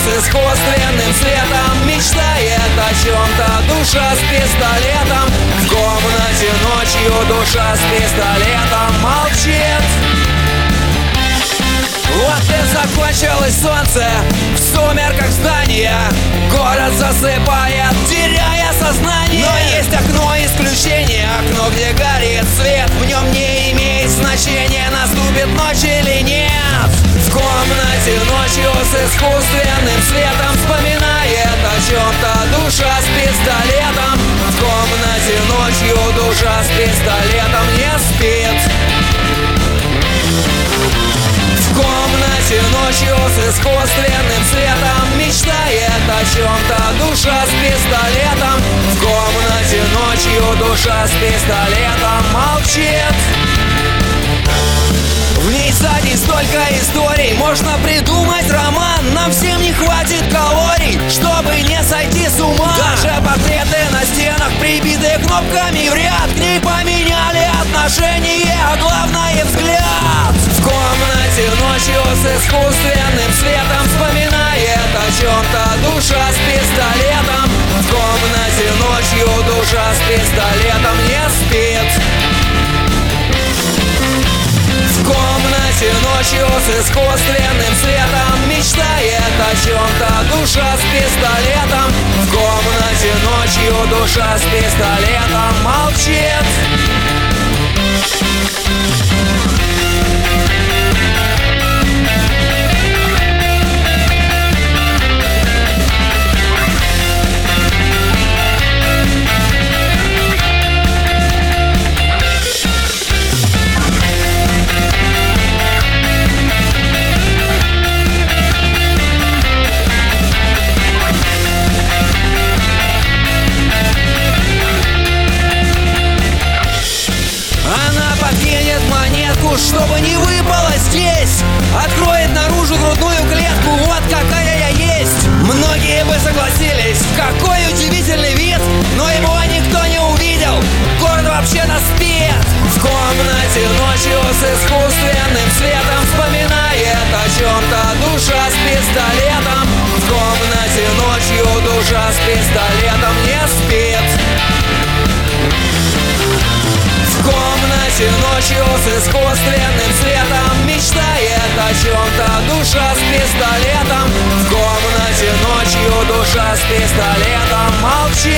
с искусственным светом мечтает о чем-то душа с пистолетом. В комнате ночью душа с пистолетом молчит. Вот и закончилось солнце, в сумерках здания город засыпает, теряя сознание. Но есть окно исключения, окно, где горит свет. В нем не имеет значения, наступит ночь или нет. В комнате ночью с искусственным светом вспоминает о чем-то душа с пистолетом. В комнате ночью душа с пистолетом не спит. В комнате ночью с искусственным светом мечтает о чем-то душа с пистолетом. В комнате ночью душа с пистолетом молчит. В ней за день столько историй, можно придумать роман. Нам всем не хватит калорий, чтобы не сойти с ума. Даже портреты на стенах, прибитые кнопками в ряд, к ней поменяли отношение, а главное взгляд. В комнате ночью с искусственным светом вспоминает о чем-то душа с пистолетом. В комнате ночью душа с пистолетом не спит. В комнате ночью с искусственным светом мечтает о чем-то душа с пистолетом. В комнате ночью душа с пистолетом молчит. Чтобы не выпало здесь, откроет наружу грудную клетку. Вот какая я есть. Многие бы согласились, какой удивительный вид, но его никто не увидел. Город вообще-то спит. В комнате ночью с искусственным светом вспоминает о чем-то душа с пистолетом. В комнате ночью душа с пистолетом не спит. В комнате ночью с искусственным светом мечтает о чем-то душа с пистолетом. В комнате ночью душа с пистолетом молчит.